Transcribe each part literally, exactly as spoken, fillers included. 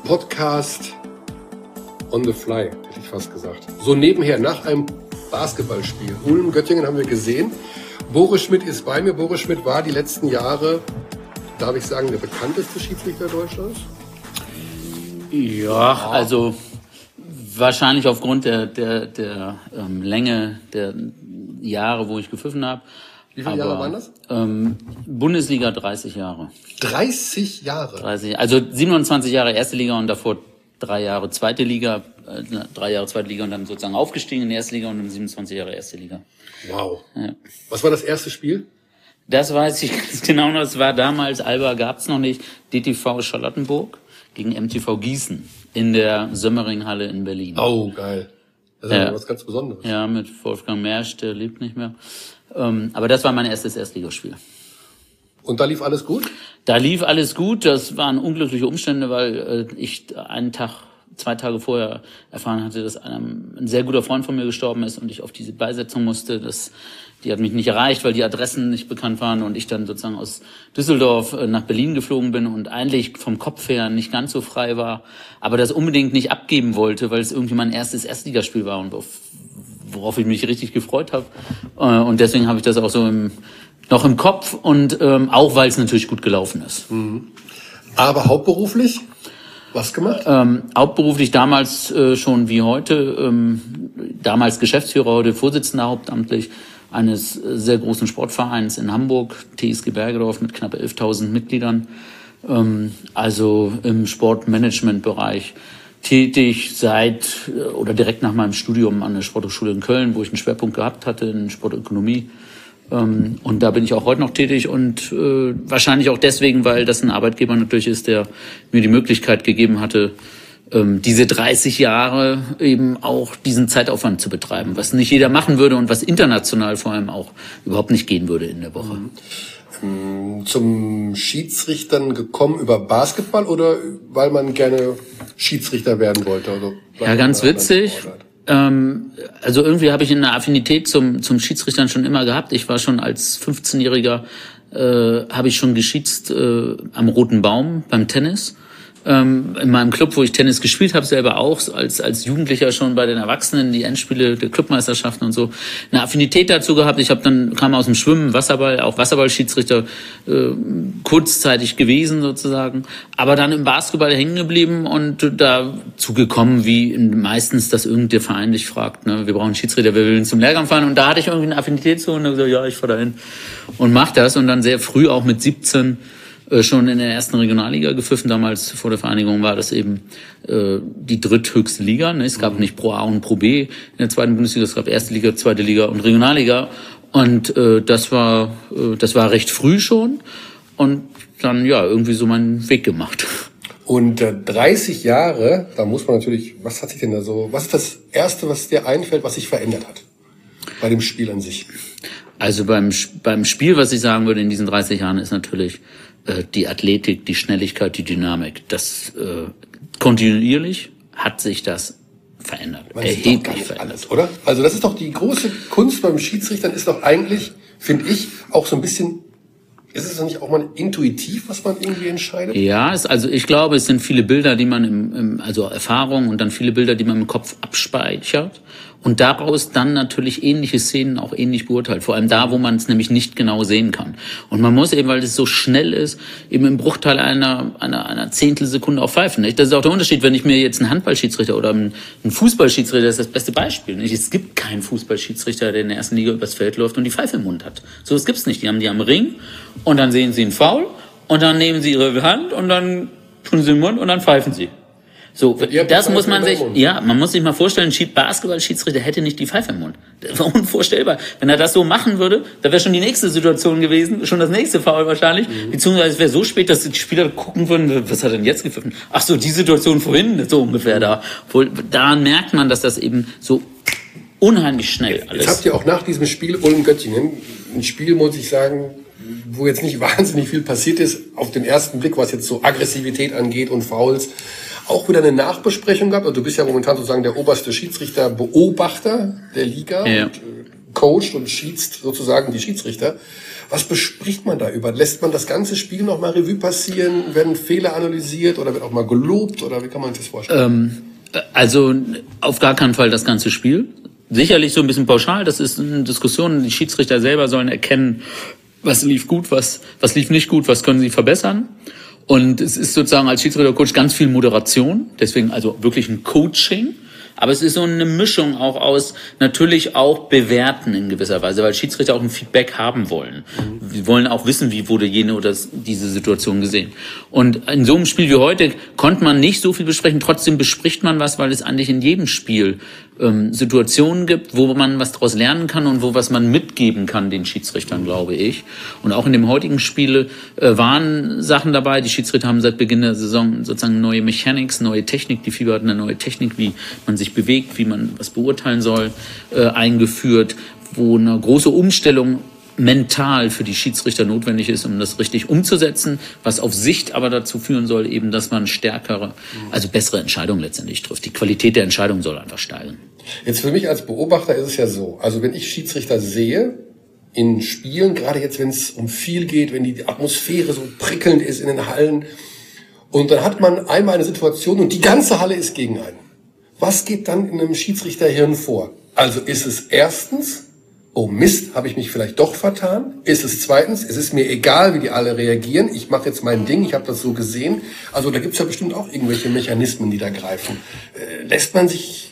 Podcast on the fly, hätte ich fast gesagt. So nebenher, nach einem Basketballspiel. Ulm, Göttingen haben wir gesehen. Boris Schmidt ist bei mir. Boris Schmidt war die letzten Jahre, darf ich sagen, der bekannteste Schiedsrichter Deutschlands? Ja, also wahrscheinlich aufgrund der, der, der ähm, Länge der Jahre, wo ich gepfiffen habe. Wie viele Aber, Jahre waren das? Ähm, Bundesliga dreißig Jahre. dreißig Jahre? dreißig, also siebenundzwanzig Jahre erste Liga und davor drei Jahre zweite Liga, äh, drei Jahre zweite Liga und dann sozusagen aufgestiegen in die erste Liga und dann siebenundzwanzig Jahre erste Liga. Wow. Ja. Was war das erste Spiel? Das weiß ich ganz genau noch. Es war damals, Alba gab's noch nicht, D T V Charlottenburg gegen M T V Gießen in der Sömmering-Halle in Berlin. Oh, geil. Das ist ja ja was ganz Besonderes. Ja, mit Wolfgang Mersch, der lebt nicht mehr. Ähm, aber das war mein erstes Erstligaspiel. Und da lief alles gut? Da lief alles gut. Das waren unglückliche Umstände, weil äh, ich einen Tag, zwei Tage vorher erfahren hatte, dass einem, ein sehr guter Freund von mir gestorben ist und ich auf diese Beisetzung musste. Das, die hat mich nicht erreicht, weil die Adressen nicht bekannt waren und ich dann sozusagen aus Düsseldorf äh, nach Berlin geflogen bin und eigentlich vom Kopf her nicht ganz so frei war, aber das unbedingt nicht abgeben wollte, weil es irgendwie mein erstes Erstligaspiel war und auf, worauf ich mich richtig gefreut habe. Äh, und deswegen habe ich das auch so im, noch im Kopf und ähm, auch, weil es natürlich gut gelaufen ist. Mhm. Aber hauptberuflich? Was gemacht? Ähm, hauptberuflich damals äh, schon wie heute, ähm, damals Geschäftsführer, heute Vorsitzender hauptamtlich eines äh, sehr großen Sportvereins in Hamburg, T S G Bergedorf mit knapp elftausend Mitgliedern, ähm, also im Sportmanagementbereich tätig seit äh, oder direkt nach meinem Studium an der Sporthochschule in Köln, wo ich einen Schwerpunkt gehabt hatte in Sportökonomie. Ähm, und da bin ich auch heute noch tätig und äh, wahrscheinlich auch deswegen, weil das ein Arbeitgeber natürlich ist, der mir die Möglichkeit gegeben hatte, ähm, diese dreißig Jahre eben auch diesen Zeitaufwand zu betreiben, was nicht jeder machen würde und was international vor allem auch überhaupt nicht gehen würde in der Woche. Mhm. Zum Schiedsrichtern gekommen über Basketball oder weil man gerne Schiedsrichter werden wollte? Also ja, ganz witzig. Ähm, also irgendwie habe ich eine Affinität zum zum Schiedsrichtern schon immer gehabt. Ich war schon als fünfzehnjähriger, äh, habe ich schon geschiedst äh, am Roten Baum beim Tennis. Ähm, in meinem Club, wo ich Tennis gespielt habe, selber auch, als als Jugendlicher schon bei den Erwachsenen, die Endspiele der Clubmeisterschaften und so, eine Affinität dazu gehabt. Ich habe dann kam aus dem Schwimmen, Wasserball, auch Wasserballschiedsrichter äh, kurzzeitig gewesen sozusagen, aber dann im Basketball hängen geblieben und dazu gekommen, wie meistens, dass irgendein Verein dich fragt, ne, wir brauchen einen Schiedsrichter, wer will denn zum Lehrgang fahren? Und da hatte ich irgendwie eine Affinität zu und dann gesagt, ja, ich fahre dahin und mach das und dann sehr früh auch mit siebzehn schon in der ersten Regionalliga gepfiffen. Damals vor der Vereinigung war das eben äh, die dritthöchste Liga. Ne? Es gab mhm. nicht Pro A und Pro B in der zweiten Bundesliga. Es gab erste Liga, zweite Liga und Regionalliga. Und äh, das war äh, das war recht früh schon. Und dann ja irgendwie so meinen Weg gemacht. Und äh, dreißig Jahre, da muss man natürlich, was hat sich denn da so, was ist das Erste, was dir einfällt, was sich verändert hat bei dem Spiel an sich? Also beim beim Spiel, was ich sagen würde in diesen dreißig Jahren, ist natürlich die Athletik, die Schnelligkeit, die Dynamik. Das äh, kontinuierlich hat sich das verändert. Man erheblich gar nicht verändert. Alles, oder? Also das ist doch die große Kunst beim Schiedsrichtern, ist doch eigentlich, finde ich, auch so ein bisschen, ist es doch nicht auch mal intuitiv, was man irgendwie entscheidet? Ja, es, also ich glaube, es sind viele Bilder, die man im, im also Erfahrungen und dann viele Bilder, die man im Kopf abspeichert. Und daraus dann natürlich ähnliche Szenen auch ähnlich beurteilt. Vor allem da, wo man es nämlich nicht genau sehen kann. Und man muss eben, weil es so schnell ist, eben im Bruchteil einer, einer, einer Zehntelsekunde auch pfeifen. Nicht? Das ist auch der Unterschied, wenn ich mir jetzt einen Handballschiedsrichter oder einen Fußballschiedsrichter, das ist das beste Beispiel. Nicht? Es gibt keinen Fußballschiedsrichter, der in der ersten Liga übers Feld läuft und die Pfeife im Mund hat. So, das gibt's nicht. Die haben die am Ring und dann sehen sie einen Foul und dann nehmen sie ihre Hand und dann tun sie den Mund und dann pfeifen sie. So, das muss man sich, ja, man muss sich mal vorstellen, ein Basketball-Schiedsrichter hätte nicht die Pfeife im Mund. Das war unvorstellbar. Wenn er das so machen würde, da wäre schon die nächste Situation gewesen, schon das nächste Foul wahrscheinlich, mhm. beziehungsweise es wäre so spät, dass die Spieler gucken würden, was hat er denn jetzt gepfiffen? Ach so, die Situation vorhin, so ungefähr mhm. da. Wohl, daran merkt man, dass das eben so unheimlich schnell alles. Jetzt habt ihr auch nach diesem Spiel Ulm-Göttingen, ein Spiel, muss ich sagen, wo jetzt nicht wahnsinnig viel passiert ist, auf den ersten Blick, was jetzt so Aggressivität angeht und Fouls, auch wieder eine Nachbesprechung gehabt. Also du bist ja momentan sozusagen der oberste Schiedsrichter-Beobachter der Liga. Ja. Und coacht und schießt sozusagen die Schiedsrichter. Was bespricht man da über? Lässt man das ganze Spiel noch mal Revue passieren? Werden Fehler analysiert oder wird auch mal gelobt? Oder wie kann man sich das vorstellen? Ähm, also auf gar keinen Fall das ganze Spiel. Sicherlich so ein bisschen pauschal. Das ist eine Diskussion. Die Schiedsrichter selber sollen erkennen, was lief gut, was, was lief nicht gut, was können sie verbessern. Und es ist sozusagen als Schiedsrichtercoach ganz viel Moderation. Deswegen also wirklich ein Coaching. Aber es ist so eine Mischung auch aus natürlich auch bewerten in gewisser Weise, weil Schiedsrichter auch ein Feedback haben wollen. Mhm. Wir wollen auch wissen, wie wurde jene oder diese Situation gesehen. Und in so einem Spiel wie heute konnte man nicht so viel besprechen. Trotzdem bespricht man was, weil es eigentlich in jedem Spiel ähm, Situationen gibt, wo man was daraus lernen kann und wo was man mitgeben kann den Schiedsrichtern, glaube ich. Und auch in dem heutigen Spiel äh, waren Sachen dabei. Die Schiedsrichter haben seit Beginn der Saison sozusagen neue Mechanics, neue Technik. Die FIBA hat eine neue Technik, wie man sich bewegt, wie man was beurteilen soll, äh, eingeführt, wo eine große Umstellung mental für die Schiedsrichter notwendig ist, um das richtig umzusetzen, was auf Sicht aber dazu führen soll, eben, dass man stärkere, also bessere Entscheidungen letztendlich trifft. Die Qualität der Entscheidung soll einfach steigen. Jetzt für mich als Beobachter ist es ja so, also wenn ich Schiedsrichter sehe, in Spielen, gerade jetzt, wenn es um viel geht, wenn die Atmosphäre so prickelnd ist in den Hallen, und dann hat man einmal eine Situation und die ganze Halle ist gegen einen. Was geht dann in einem Schiedsrichterhirn vor? Also ist es erstens, oh Mist, habe ich mich vielleicht doch vertan? Ist es zweitens, es ist mir egal, wie die alle reagieren, ich mache jetzt mein Ding, ich habe das so gesehen. Also da gibt es ja bestimmt auch irgendwelche Mechanismen, die da greifen. Äh, lässt man sich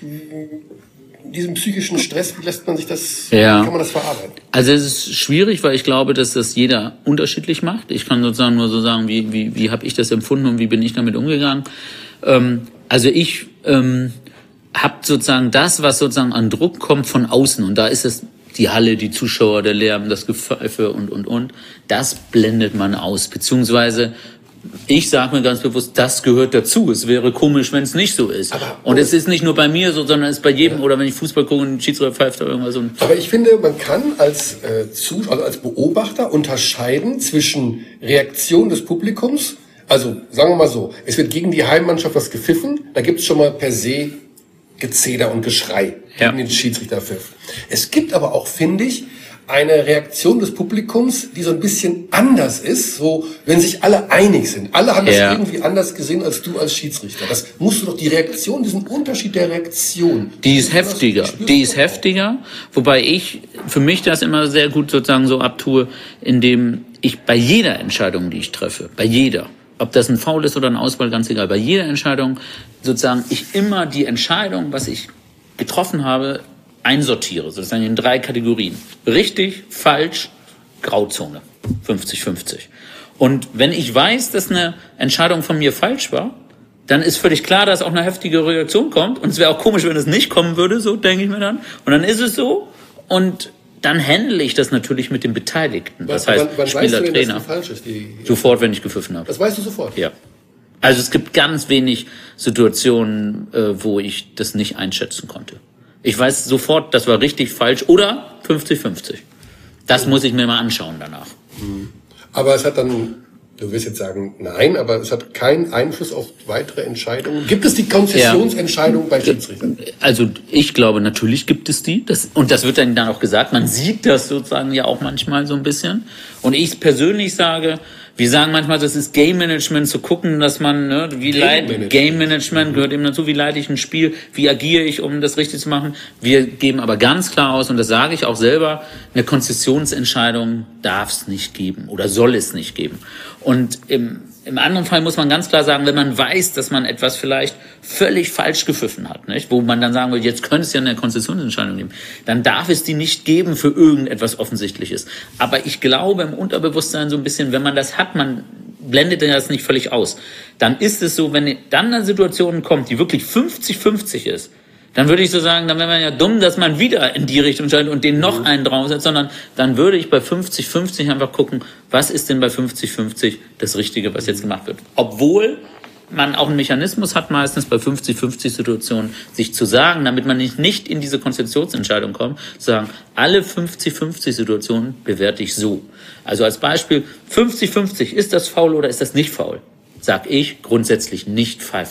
diesen psychischen Stress, wie lässt man sich das, ja. wie kann man das verarbeiten? Also es ist schwierig, weil ich glaube, dass das jeder unterschiedlich macht. Ich kann sozusagen nur so sagen, wie, wie, wie habe ich das empfunden und wie bin ich damit umgegangen. Ähm, also ich... Ähm, habt sozusagen das, was sozusagen an Druck kommt von außen, und da ist es die Halle, die Zuschauer, der Lärm, das Gepfeife und, und, und, das blendet man aus, beziehungsweise ich sage mir ganz bewusst, das gehört dazu. Es wäre komisch, wenn es nicht so ist. Aber, und es ist nicht nur bei mir so, sondern es ist bei jedem, ja. Oder wenn ich Fußball gucke und ein Schiedsrichter pfeift oder irgendwas. Und aber ich finde, man kann als, äh, Zuschauer, also als Beobachter unterscheiden zwischen Reaktion des Publikums, also sagen wir mal so, es wird gegen die Heimmannschaft was gepfiffen, da gibt es schon mal per se Gezeder und Geschrei ja. gegen den Schiedsrichterpfiff. Es gibt aber auch, finde ich, eine Reaktion des Publikums, die so ein bisschen anders ist, so wenn sich alle einig sind. Alle haben das ja. irgendwie anders gesehen als du als Schiedsrichter. Das musst du doch, die Reaktion, diesen Unterschied der Reaktion. Die ist heftiger, die ist heftiger, wobei ich für mich das immer sehr gut sozusagen so abtue, indem ich bei jeder Entscheidung, die ich treffe, bei jeder, ob das ein Foul ist oder ein Auswahl, ganz egal, bei jeder Entscheidung sozusagen ich immer die Entscheidung, was ich getroffen habe, einsortiere, sozusagen in drei Kategorien. Richtig, falsch, Grauzone. fünfzig fünfzig. Und wenn ich weiß, dass eine Entscheidung von mir falsch war, dann ist völlig klar, dass auch eine heftige Reaktion kommt. Und es wäre auch komisch, wenn es nicht kommen würde, so denke ich mir dann. Und dann ist es so. Und dann handle ich das natürlich mit den Beteiligten. Das heißt, wann, wann Spieler, weißt du, wenn Trainer. das falsch ist, die, sofort, wenn ich gepfiffen habe. Das weißt du sofort? Ja. Also es gibt ganz wenig Situationen, äh, wo ich das nicht einschätzen konnte. Ich weiß sofort, das war richtig, falsch oder fünfzig fünfzig. Das mhm. muss ich mir mal anschauen danach. Mhm. Aber es hat dann, du wirst jetzt sagen, nein, aber es hat keinen Einfluss auf weitere Entscheidungen. Gibt es die Konzessionsentscheidung ja. bei Schiedsrichtern? Also ich glaube, natürlich gibt es die. Das, und das wird dann dann auch gesagt. Man sieht das sozusagen ja auch manchmal so ein bisschen. Und ich persönlich sage, wir sagen manchmal, das ist Game Management, zu gucken, dass man, ne, wie Game leite, Management. Game Management gehört eben dazu, wie leite ich ein Spiel, wie agiere ich, um das richtig zu machen. Wir geben aber ganz klar aus, und das sage ich auch selber, eine Konzessionsentscheidung darf es nicht geben oder soll es nicht geben. Und im, im anderen Fall muss man ganz klar sagen, wenn man weiß, dass man etwas vielleicht völlig falsch gepfiffen hat, nicht, wo man dann sagen will, jetzt könnte es ja eine Konzessionsentscheidung geben, dann darf es die nicht geben für irgendetwas Offensichtliches. Aber ich glaube im Unterbewusstsein so ein bisschen, wenn man das hat, man blendet das nicht völlig aus, dann ist es so, wenn dann eine Situation kommt, die wirklich fünfzig fünfzig ist, dann würde ich so sagen, dann wäre man ja dumm, dass man wieder in die Richtung entscheidet und den noch einen draufsetzt, sondern dann würde ich bei fünfzig fünfzig einfach gucken, was ist denn bei fünfzig fünfzig das Richtige, was jetzt gemacht wird. Obwohl man auch einen Mechanismus hat, meistens bei fünfzig fünfzig Situationen, sich zu sagen, damit man nicht, nicht in diese Konzessionsentscheidung kommt, zu sagen, alle fünfzig fünfzig Situationen bewerte ich so. Also als Beispiel, fünfzig fünfzig, ist das faul oder ist das nicht faul? Sag ich, grundsätzlich nicht pfeifen.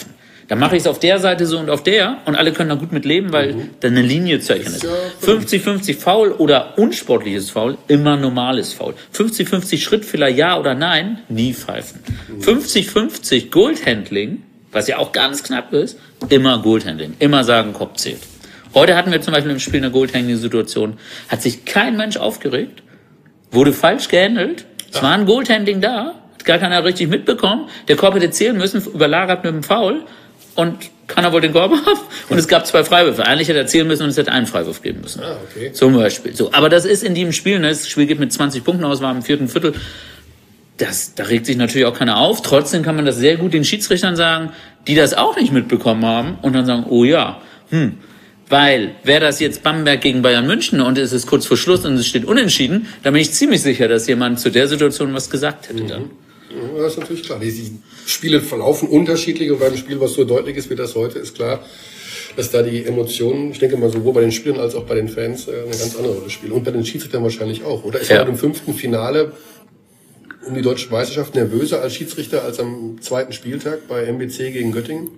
Dann mache ich es auf der Seite so und auf der und alle können da gut mit leben, weil mhm. dann eine Linie zu erkennen ist. Ja fünfzig fünfzig Foul oder unsportliches Foul, immer normales Foul. fünfzig fünfzig Schrittfehler, ja oder nein, nie pfeifen. Mhm. fünfzig fünfzig Goalhandling, was ja auch ganz knapp ist, immer Goalhandling. Immer sagen, Kopf zählt. Heute hatten wir zum Beispiel im Spiel eine Goalhandling-Situation, hat sich kein Mensch aufgeregt, wurde falsch gehandelt, es war ein Goalhandling da, hat gar keiner richtig mitbekommen, der Korb hätte zählen müssen, überlagert mit dem Foul und keiner wollte den Korb haben und es gab zwei Freiwürfe. Eigentlich hätte er zählen müssen und es hätte einen Freiwurf geben müssen. Ah, okay. Zum Beispiel. So, aber das ist in diesem Spiel, ne, das Spiel geht mit zwanzig Punkten aus, war im vierten Viertel. Das, da regt sich natürlich auch keiner auf. Trotzdem kann man das sehr gut den Schiedsrichtern sagen, die das auch nicht mitbekommen haben und dann sagen, oh ja, hm, weil wäre das jetzt Bamberg gegen Bayern München und es ist kurz vor Schluss und es steht unentschieden, dann bin ich ziemlich sicher, dass jemand zu der Situation was gesagt hätte dann. Ja, das ist natürlich klar. Die Spiele verlaufen unterschiedlich und beim Spiel, was so deutlich ist wie das heute, ist klar, dass da die Emotionen, ich denke mal sowohl bei den Spielern als auch bei den Fans eine ganz andere Rolle spielen. Und bei den Schiedsrichtern wahrscheinlich auch, oder? Ist ja. man im fünften Finale um die deutsche Meisterschaft nervöser als Schiedsrichter als am zweiten Spieltag bei M B C gegen Göttingen?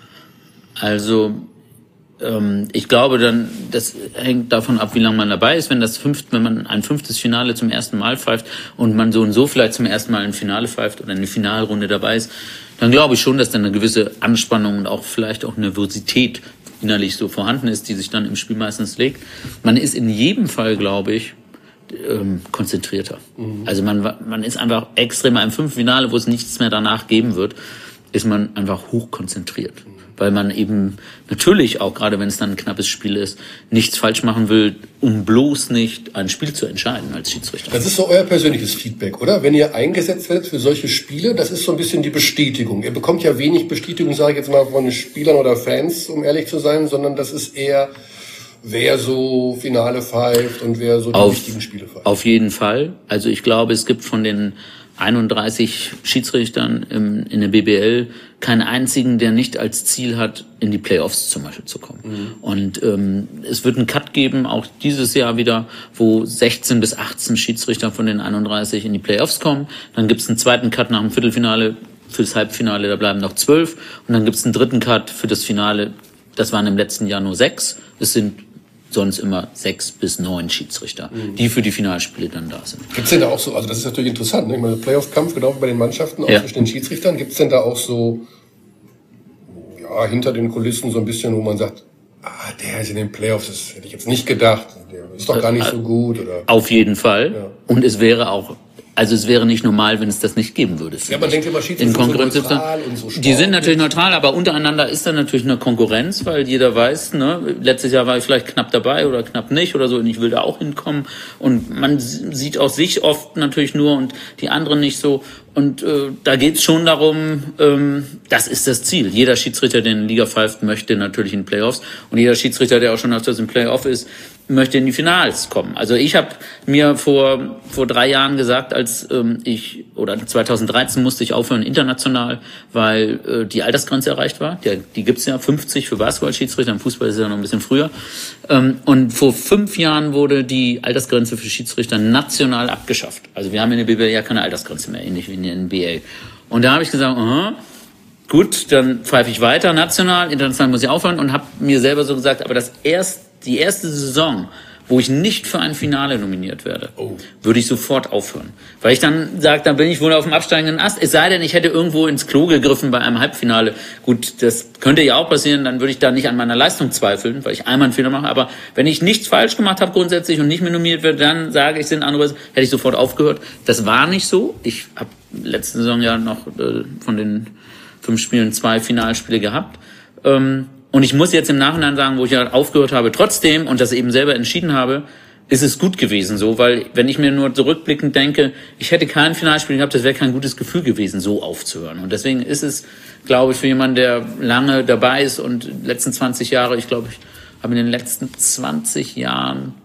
Also ähm, ich glaube dann, das hängt davon ab, wie lange man dabei ist. Wenn das fünft, wenn man ein fünftes Finale zum ersten Mal pfeift und man so und so vielleicht zum ersten Mal ein Finale pfeift oder eine Finalrunde dabei ist, dann glaube ich schon, dass dann eine gewisse Anspannung und auch vielleicht auch Nervosität innerlich so vorhanden ist, die sich dann im Spiel meistens legt. Man ist in jedem Fall, glaube ich, ähm, konzentrierter. Mhm. Also man, man ist einfach extrem im fünften Finale, wo es nichts mehr danach geben wird, ist man einfach hochkonzentriert. Mhm. Weil man eben natürlich auch, gerade wenn es dann ein knappes Spiel ist, nichts falsch machen will, um bloß nicht ein Spiel zu entscheiden als Schiedsrichter. Das ist so euer persönliches Feedback, oder? Wenn ihr eingesetzt werdet für solche Spiele, das ist so ein bisschen die Bestätigung. Ihr bekommt ja wenig Bestätigung, sage ich jetzt mal, von Spielern oder Fans, um ehrlich zu sein, sondern das ist eher, wer so Finale pfeift und wer so die auf, wichtigen Spiele pfeift. Auf jeden Fall. Also ich glaube, es gibt von den einunddreißig Schiedsrichtern im, in der B B L keinen einzigen, der nicht als Ziel hat, in die Playoffs zum Beispiel zu kommen. Mhm. Und ähm, es wird einen Cut geben, auch dieses Jahr wieder, wo sechzehn bis achtzehn Schiedsrichter von den einunddreißig in die Playoffs kommen. Dann gibt es einen zweiten Cut nach dem Viertelfinale fürs Halbfinale, da bleiben noch zwölf. Und dann gibt es einen dritten Cut für das Finale, das waren im letzten Jahr nur sechs. Es sind sonst immer sechs bis neun Schiedsrichter, mhm. die für die Finalspiele dann da sind. Gibt's denn da auch so, also das ist natürlich interessant, ne? Ich meine, Playoff-Kampf, genau wie bei den Mannschaften, auch ja. zwischen den Schiedsrichtern. Gibt's denn da auch so, ja, hinter den Kulissen so ein bisschen, wo man sagt, ah, der ist in den Playoffs, das hätte ich jetzt nicht gedacht, der ist doch gar nicht so gut, oder? Auf jeden Fall. Ja. Und es wäre auch, also es wäre nicht normal, wenn es das nicht geben würde. Ja, man denkt immer, Schiedsrichter sind so neutral und so Die sind natürlich neutral, aber untereinander ist dann natürlich eine Konkurrenz, weil jeder weiß, ne, letztes Jahr war ich vielleicht knapp dabei oder knapp nicht oder so und ich will da auch hinkommen. Und man sieht auch sich oft natürlich nur und die anderen nicht so. Und äh, da geht's schon darum, ähm, das ist das Ziel. Jeder Schiedsrichter, der in die Liga pfeift, möchte natürlich in die Playoffs. Und jeder Schiedsrichter, der auch schon öfters im Playoff ist, möchte in die Finals kommen. Also ich habe mir vor vor drei Jahren gesagt, als ähm, ich, oder zweitausenddreizehn musste ich aufhören international, weil äh, die Altersgrenze erreicht war. Die, die gibt's ja, fünfzig für Basketball-Schiedsrichter, im Fußball ist es ja noch ein bisschen früher. Ähm, und vor fünf Jahren wurde die Altersgrenze für Schiedsrichter national abgeschafft. Also wir haben in der B B L ja keine Altersgrenze mehr, ähnlich wie in der N B A. Und da habe ich gesagt, aha, gut, dann pfeife ich weiter national, international muss ich aufhören und habe mir selber so gesagt, aber das erst die erste Saison, wo ich nicht für ein Finale nominiert werde, oh. würde ich sofort aufhören. Weil ich dann sage, dann bin ich wohl auf dem absteigenden Ast. Es sei denn, ich hätte irgendwo ins Klo gegriffen bei einem Halbfinale. Gut, das könnte ja auch passieren, dann würde ich da nicht an meiner Leistung zweifeln, weil ich einmal einen Fehler mache. Aber wenn ich nichts falsch gemacht habe grundsätzlich und nicht mehr nominiert werde, dann sage ich, sind andere, hätte ich sofort aufgehört. Das war nicht so. Ich habe letzte Saison ja noch äh, von den fünf Spielen zwei Finalspiele gehabt. Ähm, Und ich muss jetzt im Nachhinein sagen, wo ich ja aufgehört habe, trotzdem, und das eben selber entschieden habe, ist es gut gewesen so, weil wenn ich mir nur zurückblickend denke, ich hätte kein Finalspiel gehabt, das wäre kein gutes Gefühl gewesen, so aufzuhören. Und deswegen ist es, glaube ich, für jemanden, der lange dabei ist und die letzten zwanzig Jahre, ich glaube, ich habe in den letzten zwanzig Jahren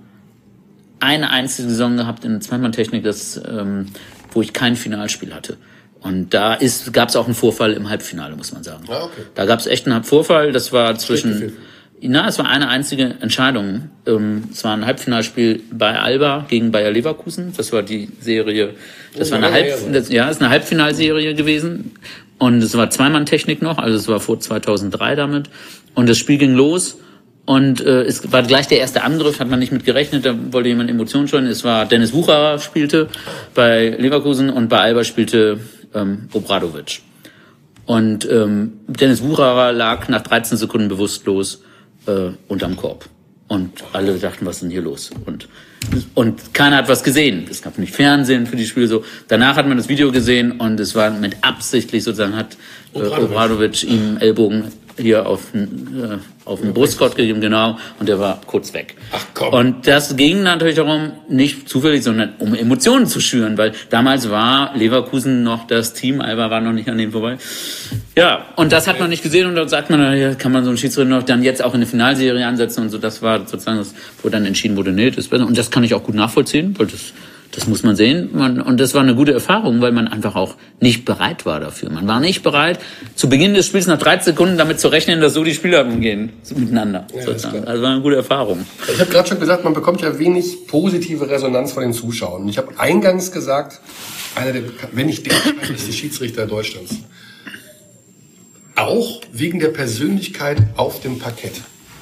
eine einzige Saison gehabt in der Zweimann-Technik, das, ähm, wo ich kein Finalspiel hatte. Und da ist, gab es auch einen Vorfall im Halbfinale, muss man sagen. Ah, okay. Da gab es echt einen Vorfall. Das war zwischen, na, es war eine einzige Entscheidung. Ähm, es war ein Halbfinalspiel bei Alba gegen Bayer Leverkusen. Das war die Serie. Das oh, war eine Halb, das, ja, ist eine Halbfinalserie gewesen. Und es war Zweimann-Technik noch, also es war vor zweitausenddrei damit. Und das Spiel ging los. Und äh, es war gleich der erste Angriff, hat man nicht mit gerechnet, da wollte jemand Emotionen scheuen. Es war Dennis Wucherer spielte bei Leverkusen und bei Alba spielte ähm, Obradovic. Und ähm, Dennis Wucherer lag nach dreizehn Sekunden bewusstlos äh, unterm Korb. Und alle dachten, was ist denn hier los? Und und keiner hat was gesehen. Es gab nicht Fernsehen für die Spiele so. Danach hat man das Video gesehen und es war mit absichtlich sozusagen, hat äh, Obradovic ihm Ellbogen hier auf den, äh, auf den Brustkorb gegeben, genau, und der war kurz weg. Ach komm. Und das ging natürlich darum, nicht zufällig, sondern um Emotionen zu schüren, weil damals war Leverkusen noch das Team, Alba war noch nicht an dem vorbei. Ja, und das hat man nicht gesehen und dann sagt man, ja, kann man so einen Schiedsrichter noch dann jetzt auch in eine Finalserie ansetzen und so. Das war sozusagen das, wo dann entschieden wurde, nee, das ist besser. Und das kann ich auch gut nachvollziehen, weil das Das muss man sehen. Man, und das war eine gute Erfahrung, weil man einfach auch nicht bereit war dafür. Man war nicht bereit, zu Beginn des Spiels nach dreizehn Sekunden damit zu rechnen, dass so die Spieler umgehen, so miteinander. Ja, sozusagen. Also war eine gute Erfahrung. Ich habe gerade schon gesagt, man bekommt ja wenig positive Resonanz von den Zuschauern. Und ich habe eingangs gesagt, einer der, wenn nicht der bekannteste Schiedsrichter Deutschlands. Auch wegen der Persönlichkeit auf dem Parkett.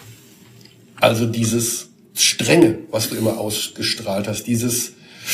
Also dieses Strenge, was du immer ausgestrahlt hast, dieses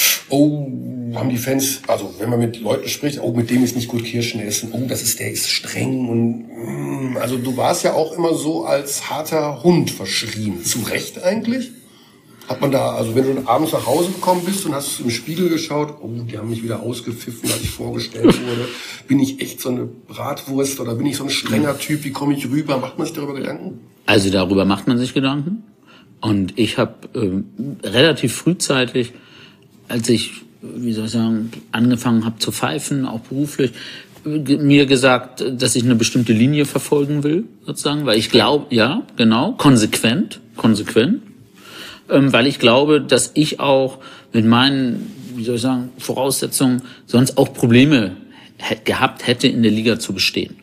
oh, haben die Fans, also wenn man mit Leuten spricht, oh, mit dem ist nicht gut Kirschen essen, oh, das ist, der ist streng und, also du warst ja auch immer so als harter Hund verschrien. Zu Recht eigentlich? Hat man da, also wenn du abends nach Hause gekommen bist und hast im Spiegel geschaut, oh, die haben mich wieder ausgepfiffen, als ich vorgestellt wurde, bin ich echt so eine Bratwurst oder bin ich so ein strenger Typ, wie komme ich rüber? Macht man sich darüber Gedanken? Also darüber macht man sich Gedanken. Und ich habe äh, relativ frühzeitig, als ich, wie soll ich sagen, angefangen habe zu pfeifen, auch beruflich, mir gesagt, dass ich eine bestimmte Linie verfolgen will, sozusagen, weil ich glaube, ja, genau, konsequent, konsequent, ähm, weil ich glaube, dass ich auch mit meinen, wie soll ich sagen, Voraussetzungen sonst auch Probleme hätte, gehabt hätte, in der Liga zu bestehen.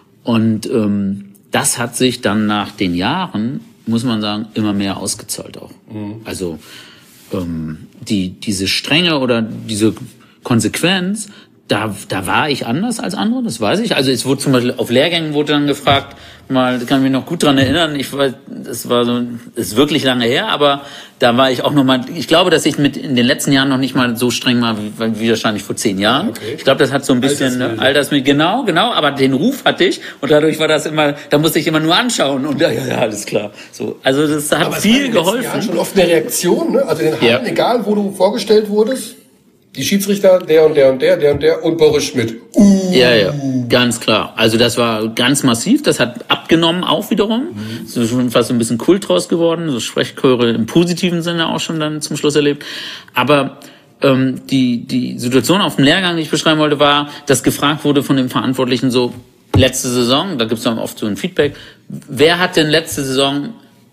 Und ähm, das hat sich dann nach den Jahren, muss man sagen, immer mehr ausgezahlt auch. Mhm. Also ähm, die diese Strenge oder diese Konsequenz, da da war ich anders als andere, das weiß ich. Also es wurde zum Beispiel auf Lehrgängen wurde dann gefragt, mal, kann mich noch gut dran erinnern, ich weiß, das war so, das ist wirklich lange her, aber da war ich auch noch mal, ich glaube, dass ich mit in den letzten Jahren noch nicht mal so streng war, wie, wie wahrscheinlich vor zehn Jahren. Okay. Ich glaube, das hat so ein bisschen Altersmilde, genau, genau, aber den Ruf hatte ich und dadurch war das immer, da musste ich immer nur anschauen und ja, ja, ja, alles klar. So, also das hat aber viel es geholfen. Jahren schon oft eine Reaktion, ne? Also in den Hallen, ja. Egal wo du vorgestellt wurdest. Die Schiedsrichter, der und der und der, der und der und Boris Schmidt. Uh. Ja, ja, ganz klar. Also das war ganz massiv. Das hat abgenommen auch wiederum. Mhm. Es ist schon fast so ein bisschen Kult draus geworden. So Sprechchöre im positiven Sinne auch schon dann zum Schluss erlebt. Aber ähm, die die Situation auf dem Lehrgang, die ich beschreiben wollte, war, dass gefragt wurde von dem Verantwortlichen so, letzte Saison, da gibt's dann oft so ein Feedback, wer hat denn letzte Saison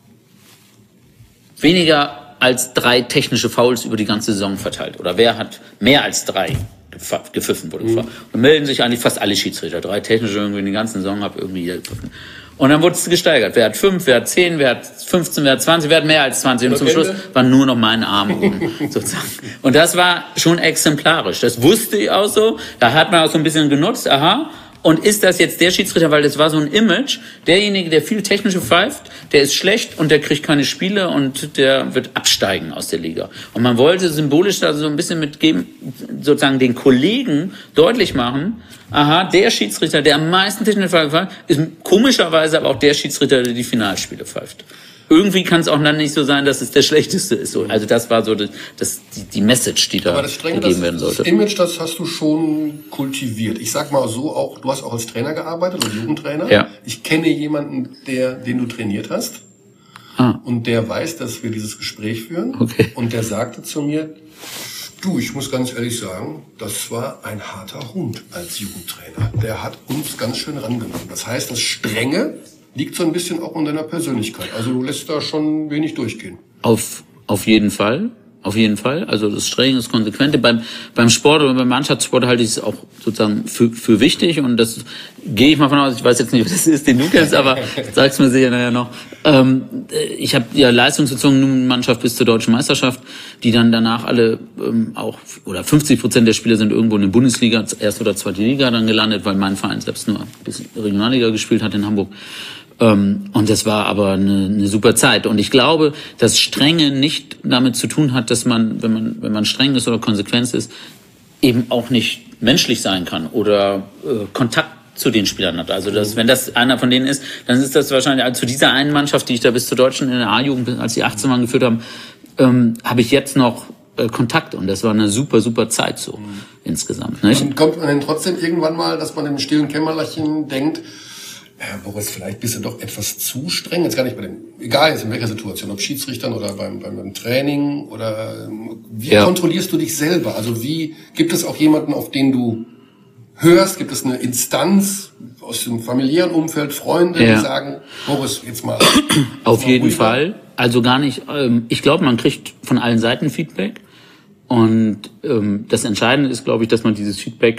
weniger als drei technische Fouls über die ganze Saison verteilt? Oder wer hat mehr als drei gepfiffen, wurde gefragt. Mhm. Und melden sich eigentlich fast alle Schiedsrichter. Drei technische irgendwie in der ganzen Saison, hab irgendwie jeder gepfiffen. Und dann wurde es gesteigert. Wer hat fünf, wer hat zehn, wer hat fünfzehn, wer hat zwanzig, wer hat mehr als zwanzig. Und, und zum Ende? Schluss waren nur noch meine Arme oben, sozusagen. Und das war schon exemplarisch. Das wusste ich auch so. Da hat man auch so ein bisschen genutzt. Aha. Und ist das jetzt der Schiedsrichter, weil das war so ein Image, derjenige, der viel technische pfeift, der ist schlecht und der kriegt keine Spiele und der wird absteigen aus der Liga. Und man wollte symbolisch da so ein bisschen mitgeben, sozusagen den Kollegen deutlich machen, aha, der Schiedsrichter, der am meisten technische Pfeife pfeift, ist komischerweise aber auch der Schiedsrichter, der die Finalspiele pfeift. Irgendwie kann es auch dann nicht so sein, dass es der Schlechteste ist. Also das war so das, das, die, die Message, die da aber das Strenge, gegeben werden sollte. Das Image, das hast du schon kultiviert. Ich sag mal so, auch du hast auch als Trainer gearbeitet, als Jugendtrainer. Ja. Ich kenne jemanden, der, den du trainiert hast. Ah. Und der weiß, dass wir dieses Gespräch führen. Okay. Und der sagte zu mir, du, ich muss ganz ehrlich sagen, das war ein harter Hund als Jugendtrainer. Der hat uns ganz schön rangenommen. Das heißt, das Strenge liegt so ein bisschen auch in deiner Persönlichkeit. Also du lässt da schon wenig durchgehen. Auf, auf jeden Fall. auf jeden Fall. Also das Strenge, das Konsequente. Beim, beim Sport oder beim Mannschaftssport halte ich es auch sozusagen für, für wichtig. Und das gehe ich mal von aus. Ich weiß jetzt nicht, was das ist, den du kennst, aber sag's mir sicher nachher noch. Ähm, ich habe ja leistungsbezogene Mannschaft bis zur deutschen Meisterschaft, die dann danach alle ähm, auch, oder fünfzig Prozent der Spieler sind irgendwo in der Bundesliga, erste oder zweite Liga dann gelandet, weil mein Verein selbst nur bis Regionalliga gespielt hat in Hamburg. Ähm, und das war aber eine, eine super Zeit. Und ich glaube, dass Strenge nicht damit zu tun hat, dass man, wenn man, wenn man streng ist oder konsequent ist, eben auch nicht menschlich sein kann oder äh, Kontakt zu den Spielern hat. Also dass, wenn das einer von denen ist, dann ist das wahrscheinlich, also zu dieser einen Mannschaft, die ich da bis zur Deutschen in der A-Jugend, als die achtzehn waren, geführt haben, ähm, habe ich jetzt noch äh, Kontakt. Und das war eine super, super Zeit so mhm. insgesamt. Nicht? Und kommt man denn trotzdem irgendwann mal, dass man im stillen Kämmerlein denkt, ja, Boris, vielleicht bist du doch etwas zu streng. Jetzt gar nicht bei den, egal jetzt in welcher Situation, ob Schiedsrichtern oder beim, beim, beim Training oder wie ja. kontrollierst du dich selber? Also wie, gibt es auch jemanden, auf den du hörst? Gibt es eine Instanz aus dem familiären Umfeld, Freunde, ja. die sagen, Boris, jetzt mal. Auf mal jeden ruhiger. Fall. Also gar nicht, ähm, ich glaube, man kriegt von allen Seiten Feedback. Und ähm, das Entscheidende ist, glaube ich, dass man dieses Feedback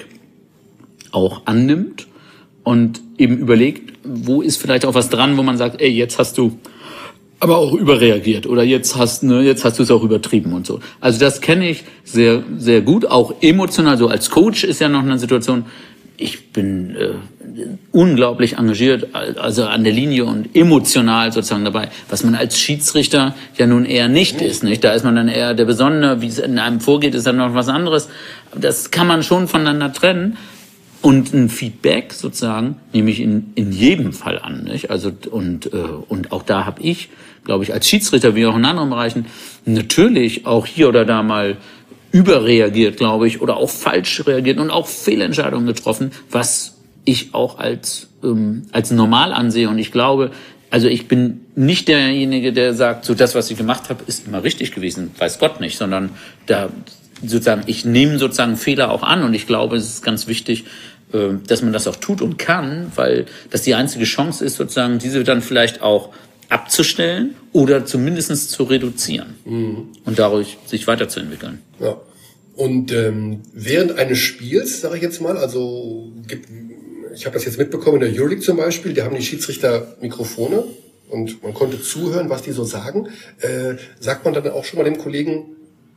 auch annimmt. Und eben überlegt, wo ist vielleicht auch was dran, wo man sagt, ey, jetzt hast du aber auch überreagiert oder jetzt hast ne, jetzt hast du es auch übertrieben und so. Also das kenne ich sehr sehr gut, auch emotional. So als Coach ist ja noch eine Situation. Ich bin äh, unglaublich engagiert, also an der Linie und emotional sozusagen dabei, was man als Schiedsrichter ja nun eher nicht ist. Nicht, da ist man dann eher der Besondere. Wie es in einem vorgeht, ist dann noch was anderes. Das kann man schon voneinander trennen. Und ein Feedback sozusagen nehme ich in, in jedem Fall an, nicht? Also und äh, und auch da habe ich, glaube ich, als Schiedsrichter wie auch in anderen Bereichen natürlich auch hier oder da mal überreagiert, glaube ich, oder auch falsch reagiert und auch Fehlentscheidungen getroffen, was ich auch als ähm, als normal ansehe. Und ich glaube, also ich bin nicht derjenige, der sagt, so das, was ich gemacht habe, ist immer richtig gewesen, weiß Gott nicht, sondern da sozusagen, ich nehme sozusagen Fehler auch an und ich glaube, es ist ganz wichtig, dass man das auch tut und kann, weil das die einzige Chance ist, sozusagen diese dann vielleicht auch abzustellen oder zumindest zu reduzieren mhm. und dadurch sich weiterzuentwickeln. Ja. Und ähm, während eines Spiels, sage ich jetzt mal, also ich habe das jetzt mitbekommen in der Euroleague zum Beispiel, da haben die Schiedsrichter Mikrofone und man konnte zuhören, was die so sagen. Äh, sagt man dann auch schon mal dem Kollegen,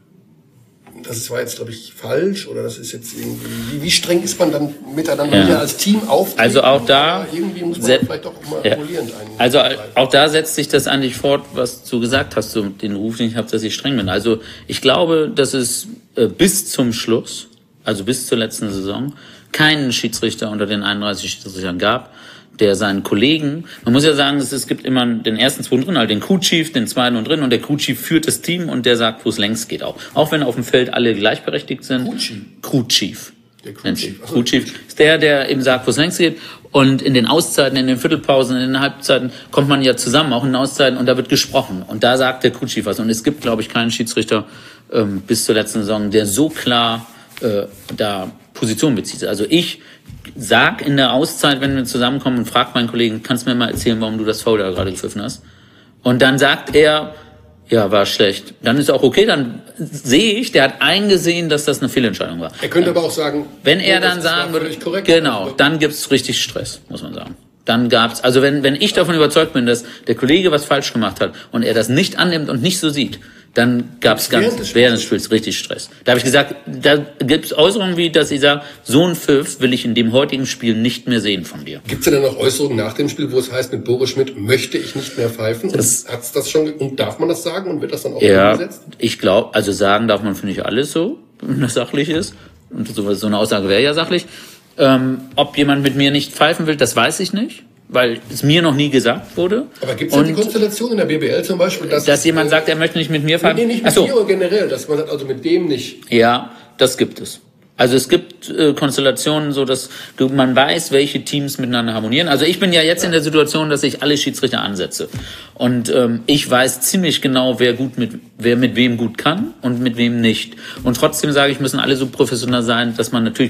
das war jetzt, glaube ich, falsch oder das ist jetzt irgendwie, wie, wie streng ist man dann miteinander ja. als Team auf? Also auch da, irgendwie muss man vielleicht doch auch mal ja. rollierend ein. Also auch da setzt sich das eigentlich fort, was du gesagt hast, so den Ruf, den ich habe, dass ich streng bin. Also ich glaube, dass es äh, bis zum Schluss, also bis zur letzten Saison, keinen Schiedsrichter unter den einunddreißig Schiedsrichtern gab, der seinen Kollegen, man muss ja sagen, es gibt immer den ersten, zweiten drin, halt den Crew-Chief, den zweiten und drin und der Crew-Chief führt das Team und der sagt, wo es längst geht auch. Auch wenn auf dem Feld alle gleichberechtigt sind. Crew-Chief? Crew-Chief. Der Crew-Chief. Crew-Chief ist der, der eben sagt, wo es längst geht. Und in den Auszeiten, in den Viertelpausen, in den Halbzeiten kommt man ja zusammen, auch in den Auszeiten, und da wird gesprochen. Und da sagt der Crew-Chief was. Und es gibt, glaube ich, keinen Schiedsrichter ähm, bis zur letzten Saison, der so klar äh, da Position bezieht. Also ich sag in der Auszeit, wenn wir zusammenkommen und frag meinen Kollegen, kannst du mir mal erzählen, warum du das Foul da gerade gepfiffen hast? Und dann sagt er, ja, war schlecht. Dann ist auch okay, dann sehe ich, der hat eingesehen, dass das eine Fehlentscheidung war. Er könnte aber auch sagen, wenn er dann sagen würde, genau, dann gibt's richtig Stress, muss man sagen. Dann gab's, also wenn, wenn ich davon überzeugt bin, dass der Kollege was falsch gemacht hat und er das nicht annimmt und nicht so sieht, dann gab's ganz während des Spiels richtig Stress. Da habe ich gesagt, da gibt's Äußerungen wie, dass ich sage, so ein Pfiff will ich in dem heutigen Spiel nicht mehr sehen von dir. Gibt's denn noch Äußerungen nach dem Spiel, wo es heißt, mit Boris Schmidt möchte ich nicht mehr pfeifen? Das, hat's das schon, und darf man das sagen und wird das dann auch ja, umgesetzt? Ich glaube, also sagen darf man, finde ich, alles so, wenn das sachlich ist. Und so, so eine Aussage wäre ja sachlich. Ähm, ob jemand mit mir nicht pfeifen will, das weiß ich nicht, weil es mir noch nie gesagt wurde. Aber gibt es ja die Konstellation in der B B L zum Beispiel, dass, dass jemand äh, sagt, er möchte nicht mit mir pfeifen? Nee, nicht mit dir, generell, dass man sagt, also mit dem nicht. Ja, das gibt es. Also es gibt äh, Konstellationen, so dass man weiß, welche Teams miteinander harmonieren. Also ich bin ja jetzt ja. in der Situation, dass ich alle Schiedsrichter ansetze. Und ähm, ich weiß ziemlich genau, wer gut mit wer mit wem gut kann und mit wem nicht. Und trotzdem sage ich, müssen alle so professionell sein, dass man natürlich mit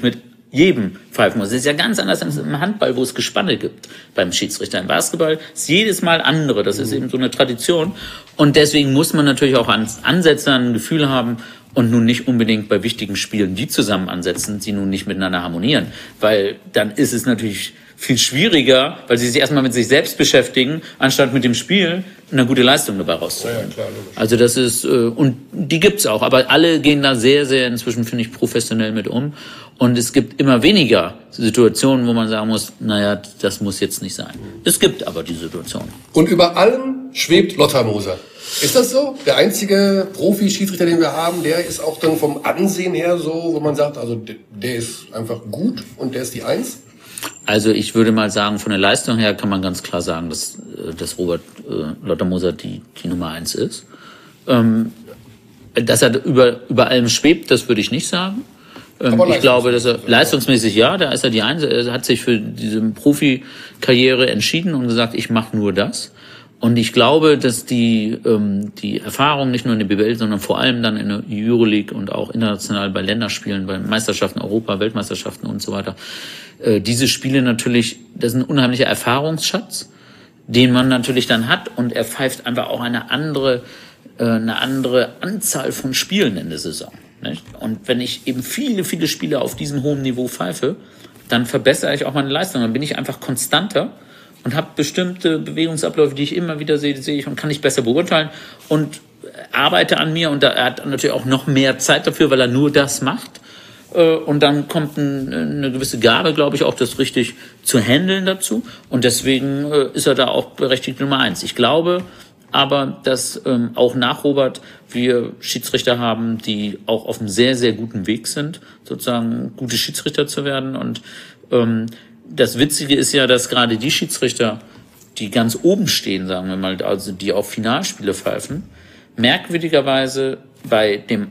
jedem pfeifen muss. Das ist ja ganz anders als im Handball, wo es Gespanne gibt beim Schiedsrichter. Im Basketball ist jedes Mal andere. Das ist eben so eine Tradition. Und deswegen muss man natürlich auch ans Ansätze, ein Gefühl haben und nun nicht unbedingt bei wichtigen Spielen die zusammen ansetzen, die nun nicht miteinander harmonieren. Weil dann ist es natürlich viel schwieriger, weil sie sich erstmal mit sich selbst beschäftigen, anstatt mit dem Spiel eine gute Leistung dabei rauszuholen. Ja, ja, klar, logisch. Also das ist, und die gibt's auch, aber alle gehen da sehr, sehr inzwischen, finde ich, professionell mit um. Und es gibt immer weniger Situationen, wo man sagen muss, naja, das muss jetzt nicht sein. Es gibt aber die Situation. Und über allem schwebt Lothar Moser. Ist das so? Der einzige Profi-Schiedsrichter, den wir haben, der ist auch dann vom Ansehen her so, wo man sagt, also der ist einfach gut und der ist die Eins? Also ich würde mal sagen, von der Leistung her kann man ganz klar sagen, dass, dass Robert äh, Lothar Moser die, die Nummer eins ist. Ähm, dass er über, über allem schwebt, das würde ich nicht sagen. Ähm, ich glaube, dass er leistungsmäßig, ja, da ist er die Eins. Er hat sich für diese Profikarriere entschieden und gesagt, ich mache nur das. Und ich glaube, dass die ähm, die Erfahrung nicht nur in der B W L, sondern vor allem dann in der Euroleague und auch international bei Länderspielen, bei Meisterschaften, Europa, Weltmeisterschaften und so weiter, äh, diese Spiele natürlich, das ist ein unheimlicher Erfahrungsschatz, den man natürlich dann hat, und er pfeift einfach auch eine andere äh, eine andere Anzahl von Spielen in der Saison. Nicht? Und wenn ich eben viele, viele Spiele auf diesem hohen Niveau pfeife, dann verbessere ich auch meine Leistung, dann bin ich einfach konstanter und habe bestimmte Bewegungsabläufe, die ich immer wieder sehe, sehe ich und kann ich besser beurteilen und arbeite an mir. Und da, er hat natürlich auch noch mehr Zeit dafür, weil er nur das macht. Und dann kommt ein, eine gewisse Gabe, glaube ich, auch das richtig zu handeln dazu. Und deswegen ist er da auch berechtigt Nummer eins. Ich glaube aber, dass ähm, auch nach Robert wir Schiedsrichter haben, die auch auf einem sehr, sehr guten Weg sind, sozusagen gute Schiedsrichter zu werden. Und ähm, das Witzige ist ja, dass gerade die Schiedsrichter, die ganz oben stehen, sagen wir mal, also die auf Finalspiele pfeifen, merkwürdigerweise bei dem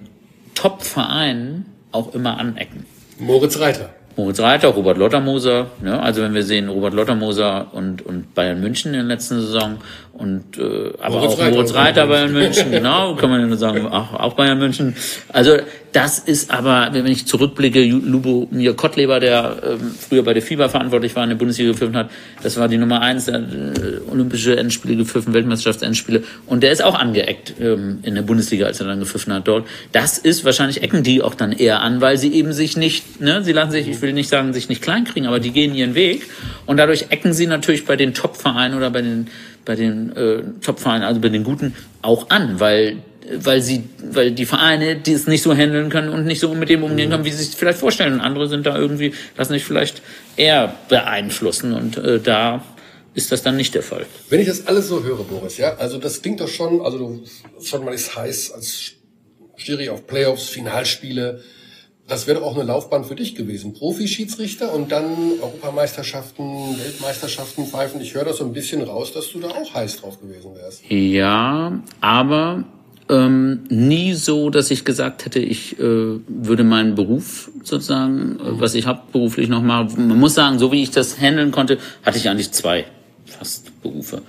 Top-Verein auch immer anecken. Moritz Reiter. Moritz Reiter, Robert Lothar Moser, ne? Also wenn wir sehen, Robert Lothar Moser und, und Bayern München in der letzten Saison und äh, aber Moritz auch Reiter, Moritz Reiter, Bayern München, genau, kann man ja nur sagen, auch, auch Bayern München. Also das ist aber, wenn ich zurückblicke, Lubomir Kottleber, der ähm, früher bei der FIBA verantwortlich war, in der Bundesliga gepfiffen hat, das war die Nummer eins, der äh, olympische Endspiele gepfiffen, Weltmeisterschaftsendspiele, und der ist auch angeeckt ähm, in der Bundesliga, als er dann gepfiffen hat dort. Das ist wahrscheinlich, ecken die auch dann eher an, weil sie eben sich nicht, ne, sie lassen sich, ich will nicht sagen, sich nicht kleinkriegen, aber die gehen ihren Weg, und dadurch ecken sie natürlich bei den Top-Vereinen oder bei den bei den äh, Top-Vereinen, also bei den Guten, auch an, weil weil sie, weil die Vereine, die es nicht so handeln können und nicht so mit dem umgehen können, wie sie sich vielleicht vorstellen. Und andere sind da irgendwie, lassen sich vielleicht eher beeinflussen, und äh, da ist das dann nicht der Fall. Wenn ich das alles so höre, Boris, ja, also das klingt doch schon, also du, schon mal ist heiß als Schiri auf Playoffs, Finalspiele. Das wäre doch auch eine Laufbahn für dich gewesen. Profi-Schiedsrichter und dann Europameisterschaften, Weltmeisterschaften pfeifen. Ich höre das so ein bisschen raus, dass du da auch heiß drauf gewesen wärst. Ja, aber ähm, nie so, dass ich gesagt hätte, ich äh, würde meinen Beruf sozusagen, äh, was ich hauptberuflich noch mache. Man muss sagen, so wie ich das handeln konnte, hatte ich eigentlich zwei fast Berufe.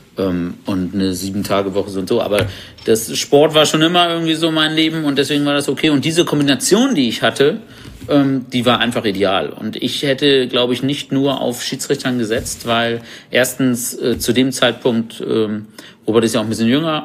Und eine Sieben-Tage-Woche so und so. Aber das Sport war schon immer irgendwie so mein Leben, und deswegen war das okay. Und diese Kombination, die ich hatte, die war einfach ideal. Und ich hätte, glaube ich, nicht nur auf Schiedsrichtern gesetzt, weil erstens zu dem Zeitpunkt, Robert ist ja auch ein bisschen jünger,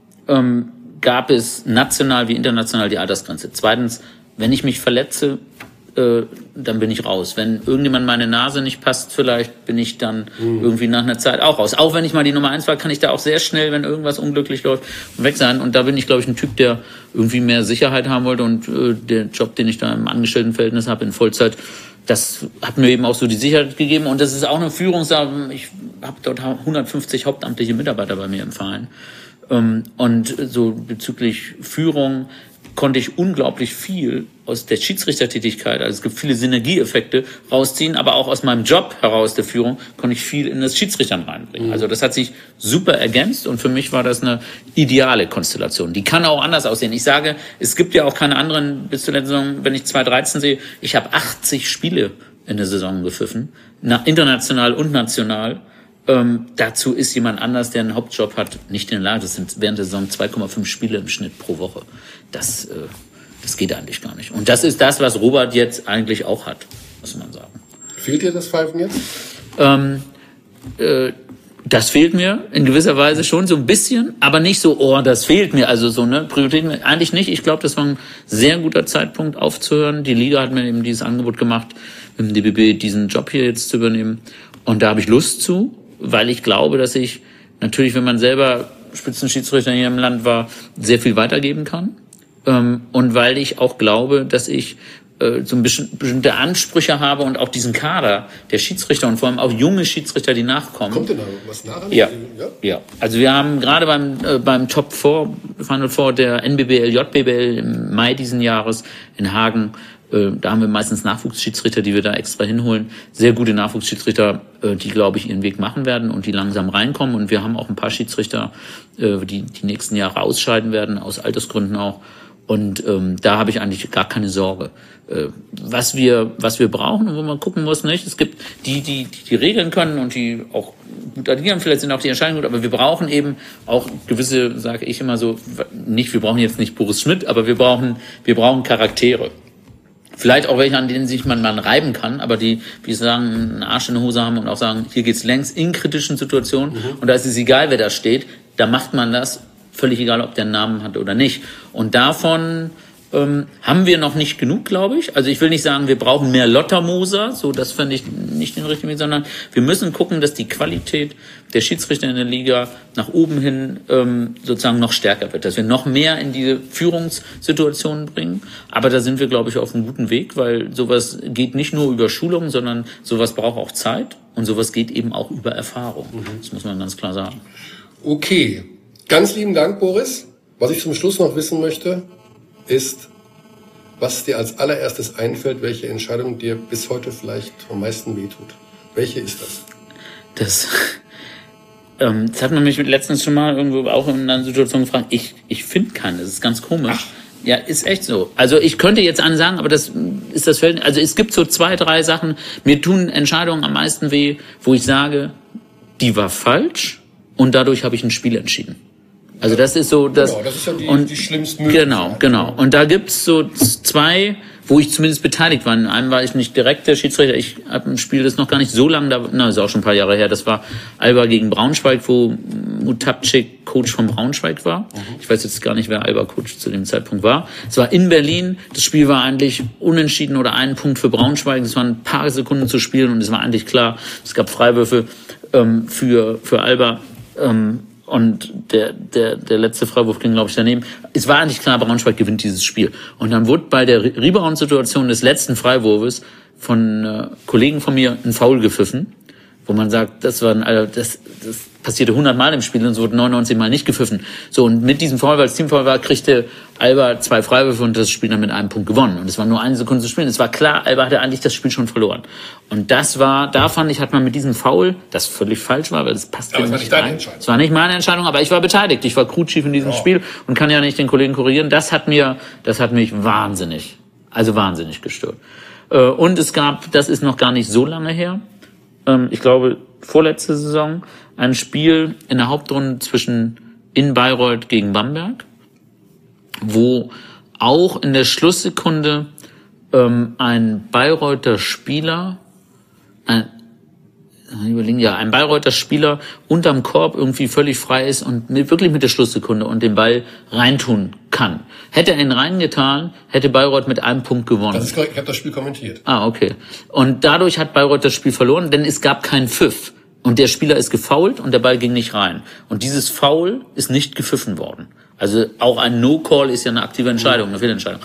gab es national wie international die Altersgrenze. Zweitens, wenn ich mich verletze, dann bin ich raus. Wenn irgendjemand meine Nase nicht passt, vielleicht bin ich dann mhm. irgendwie nach einer Zeit auch raus. Auch wenn ich mal die Nummer eins war, kann ich da auch sehr schnell, wenn irgendwas unglücklich läuft, weg sein. Und da bin ich, glaube ich, ein Typ, der irgendwie mehr Sicherheit haben wollte, und äh, der Job, den ich da im Angestelltenverhältnis habe in Vollzeit, das hat mir eben auch so die Sicherheit gegeben. Und das ist auch eine Führungssache. Ich habe dort hundertfünfzig hauptamtliche Mitarbeiter bei mir im Verein. Ähm, und so bezüglich Führung konnte ich unglaublich viel aus der Schiedsrichtertätigkeit, also es gibt viele Synergieeffekte rausziehen, aber auch aus meinem Job heraus der Führung konnte ich viel in das Schiedsrichtern reinbringen. Mhm. Also das hat sich super ergänzt, und für mich war das eine ideale Konstellation. Die kann auch anders aussehen. Ich sage, es gibt ja auch keine anderen, bis zur letzten Saison, wenn ich zwanzig dreizehn sehe, ich habe achtzig Spiele in der Saison gepfiffen, international und national. Ähm, dazu ist jemand anders, der einen Hauptjob hat, nicht in der Lage. Das sind während der Saison zwei Komma fünf Spiele im Schnitt pro Woche. Das, äh, das geht eigentlich gar nicht. Und das ist das, was Robert jetzt eigentlich auch hat. muss man sagen. Fehlt dir das Pfeifen jetzt? Ähm, äh, das fehlt mir in gewisser Weise schon so ein bisschen, aber nicht so, oh, das fehlt mir. Also so, ne, Prioritäten eigentlich nicht. Ich glaube, das war ein sehr guter Zeitpunkt aufzuhören. Die Liga hat mir eben dieses Angebot gemacht, mit dem D B B diesen Job hier jetzt zu übernehmen. Und da habe ich Lust zu, weil ich glaube, dass ich natürlich, wenn man selber Spitzenschiedsrichter hier im Land war, sehr viel weitergeben kann. Ähm, und weil ich auch glaube, dass ich so bestimmte Ansprüche habe und auch diesen Kader der Schiedsrichter und vor allem auch junge Schiedsrichter, die nachkommen. Kommt denn da was nach? Ja. ja, ja. Also wir haben gerade beim äh, beim Top vier, Final Four der N B B L, J B B L im Mai diesen Jahres in Hagen, äh, da haben wir meistens Nachwuchsschiedsrichter, die wir da extra hinholen. Sehr gute Nachwuchsschiedsrichter, äh, die, glaube ich, ihren Weg machen werden und die langsam reinkommen. Und wir haben auch ein paar Schiedsrichter, äh, die die nächsten Jahre ausscheiden werden, aus Altersgründen auch. Und ähm, da habe ich eigentlich gar keine Sorge. Äh, was wir was wir brauchen und wo man gucken muss, nicht? Es gibt die, die die, die regeln können und die auch gut agieren, vielleicht sind auch die Entscheidungen gut, aber wir brauchen eben auch gewisse, sage ich immer so, nicht, wir brauchen jetzt nicht Boris Schmidt, aber wir brauchen wir brauchen Charaktere. Vielleicht auch welche, an denen sich man mal reiben kann, aber die, wie sie sagen, einen Arsch in der Hose haben und auch sagen, hier geht's längst in kritischen Situationen mhm. und da ist es egal, wer da steht, da macht man das. Völlig egal, ob der einen Namen hat oder nicht. Und davon ähm, haben wir noch nicht genug, glaube ich. Also ich will nicht sagen, wir brauchen mehr Lottermoser, so das fände ich nicht den richtigen Weg, sondern wir müssen gucken, dass die Qualität der Schiedsrichter in der Liga nach oben hin ähm, sozusagen noch stärker wird, dass wir noch mehr in diese Führungssituationen bringen. Aber da sind wir, glaube ich, auf einem guten Weg, weil sowas geht nicht nur über Schulung, sondern sowas braucht auch Zeit und sowas geht eben auch über Erfahrung. Mhm. Das muss man ganz klar sagen. Okay. Ganz lieben Dank, Boris. Was ich zum Schluss noch wissen möchte, ist, was dir als allererstes einfällt, welche Entscheidung dir bis heute vielleicht am meisten wehtut. Welche ist das? Das, ähm, das hat man mich letztens schon mal irgendwo auch in einer Situation gefragt. Ich, ich finde keine. Das ist ganz komisch. Ach. Ja, ist echt so. Also ich könnte jetzt einen sagen, aber das ist das Feld. Also es gibt so zwei, drei Sachen. Mir tun Entscheidungen am meisten weh, wo ich sage, die war falsch und dadurch habe ich ein Spiel entschieden. Also das ist so, das, genau, das ist ja die, und, die schlimmstmögliche. Genau, genau. Und da gibt's so zwei, wo ich zumindest beteiligt war. In einem war ich nicht direkt der Schiedsrichter. Ich habe ein Spiel, das noch gar nicht so lange, da, na, ist auch schon ein paar Jahre her. Das war Alba gegen Braunschweig, wo Mutapcic Coach von Braunschweig war. Mhm. Ich weiß jetzt gar nicht, wer Alba Coach zu dem Zeitpunkt war. Es war in Berlin. Das Spiel war eigentlich unentschieden oder ein Punkt für Braunschweig. Es waren ein paar Sekunden zu spielen und es war eigentlich klar. Es gab Freiwürfe ähm, für für Alba. Ähm, Und der, der, der letzte Freiwurf ging, glaube ich, daneben. Es war eigentlich klar, Braunschweig gewinnt dieses Spiel. Und dann wurde bei der Rebound-Situation des letzten Freiwurfes von äh, Kollegen von mir ein Foul gepfiffen, wo man sagt, das war ein, also das, das passierte hundertmal im Spiel und es wurde neunundneunzig Mal nicht gepfiffen. So, und mit diesem Foul, weil es Teamfoul war, kriegte Alba zwei Freiwürfe und das Spiel dann mit einem Punkt gewonnen. Und es war nur eine Sekunde zu spielen. Es war klar, Alba hatte eigentlich das Spiel schon verloren. Und das war, da fand ich, hat man mit diesem Foul, das völlig falsch war, weil das passt ja nicht rein. Es war nicht meine Entscheidung, aber ich war beteiligt. Ich war Crewchief in diesem oh. Spiel und kann ja nicht den Kollegen korrigieren. Das hat mir, das hat mich wahnsinnig, also wahnsinnig gestört. Und es gab, das ist noch gar nicht so lange her, ich glaube, vorletzte Saison, ein Spiel in der Hauptrunde zwischen in Bayreuth gegen Bamberg, wo auch in der Schlusssekunde ähm, ein Bayreuther Spieler, ein, überlegen, ja, ein Bayreuther Spieler unterm Korb irgendwie völlig frei ist und mit, wirklich mit der Schlusssekunde und den Ball reintun kann. Hätte er ihn reingetan, hätte Bayreuth mit einem Punkt gewonnen. Das ist korrekt, ich habe das Spiel kommentiert. Ah, okay. Und dadurch hat Bayreuth das Spiel verloren, denn es gab keinen Pfiff. Und der Spieler ist gefoult und der Ball ging nicht rein. Und dieses Foul ist nicht gepfiffen worden. Also auch ein No-Call ist ja eine aktive Entscheidung, eine Fehlentscheidung.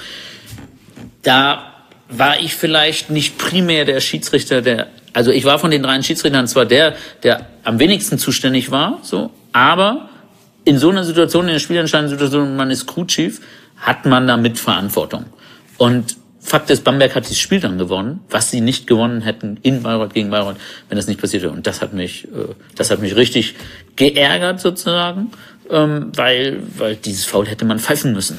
Da war ich vielleicht nicht primär der Schiedsrichter, der, also ich war von den drei Schiedsrichtern zwar der, der am wenigsten zuständig war, so, aber in so einer Situation, in einer spielentscheidenden Situation, man ist Crewchief, hat man da Mitverantwortung. Und Fakt ist, Bamberg hat dieses Spiel dann gewonnen, was sie nicht gewonnen hätten in Bayreuth gegen Bayreuth, wenn das nicht passiert wäre. Und das hat mich, das hat mich richtig geärgert sozusagen, weil, weil dieses Foul hätte man pfeifen müssen.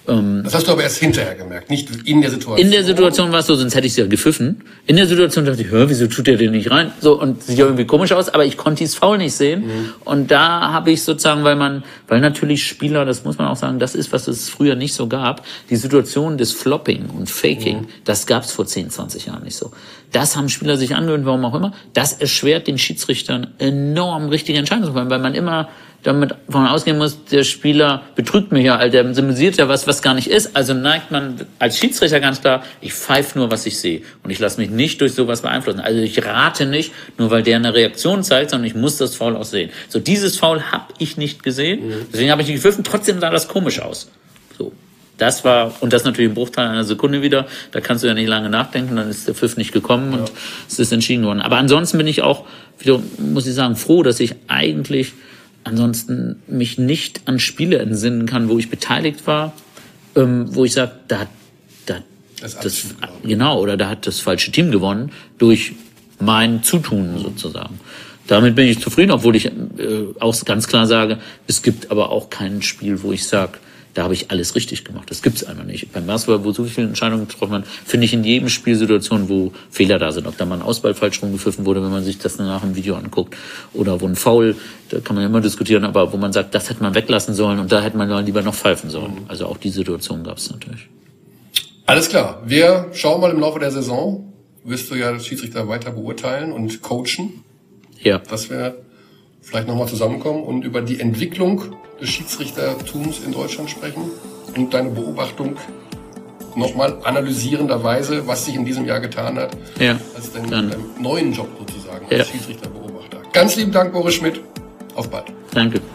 Ähm, das hast du aber erst hinterher gemerkt, nicht in der Situation. In der Situation war es so, sonst hätte ich es ja gepfiffen. In der Situation dachte ich, hör, wieso tut der den nicht rein? So, und sieht ja irgendwie komisch aus, aber ich konnte dieses Foul nicht sehen. Mhm. Und da habe ich sozusagen, weil man, weil natürlich Spieler, das muss man auch sagen, das ist, was es früher nicht so gab, die Situation des Flopping und Faking, mhm. das gab es vor zehn, zwanzig Jahren nicht so. Das haben Spieler sich angewöhnt, warum auch immer. Das erschwert den Schiedsrichtern enorm richtige Entscheidungen zu treffen, weil man immer damit davon ausgehen muss, der Spieler betrügt mich ja, der symbolisiert ja was, was gar nicht ist. Also neigt man als Schiedsrichter ganz klar, ich pfeife nur, was ich sehe. Und ich lasse mich nicht durch sowas beeinflussen. Also ich rate nicht, nur weil der eine Reaktion zeigt, sondern ich muss das Foul auch sehen. So, dieses Foul habe ich nicht gesehen. Mhm. Deswegen habe ich nicht gepfiffen. Trotzdem sah das komisch aus. So. Das war, und das natürlich ein Bruchteil einer Sekunde wieder. Da kannst du ja nicht lange nachdenken, dann ist der Pfiff nicht gekommen und ja. es ist entschieden worden. Aber ansonsten bin ich auch, wieder, muss ich sagen, froh, dass ich eigentlich ansonsten mich nicht an Spiele entsinnen kann, wo ich beteiligt war, ähm, wo ich sage, da hat da, das, das genau, oder da hat das falsche Team gewonnen durch mein Zutun sozusagen. Damit bin ich zufrieden, obwohl ich äh, auch ganz klar sage, es gibt aber auch kein Spiel, wo ich sage, da habe ich alles richtig gemacht. Das gibt's einfach nicht. Beim Basketball, wo so viele Entscheidungen getroffen werden, finde ich in jedem Spiel Situationen, wo Fehler da sind. Ob da mal ein Ausball falsch rumgepfiffen wurde, wenn man sich das nach dem Video anguckt. Oder wo ein Foul, da kann man ja immer diskutieren, aber wo man sagt, das hätte man weglassen sollen und da hätte man lieber noch pfeifen sollen. Also auch die Situation gab's natürlich. Alles klar. Wir schauen mal im Laufe der Saison. Wirst du ja das Schiedsrichter weiter beurteilen und coachen. Ja. Dass wir vielleicht nochmal zusammenkommen und über die Entwicklung des Schiedsrichtertums in Deutschland sprechen und deine Beobachtung nochmal analysierenderweise, was sich in diesem Jahr getan hat, ja, als dein, deinem neuen Job sozusagen ja. als Schiedsrichterbeobachter. Ganz lieben Dank, Boris Schmidt. Auf bald. Danke.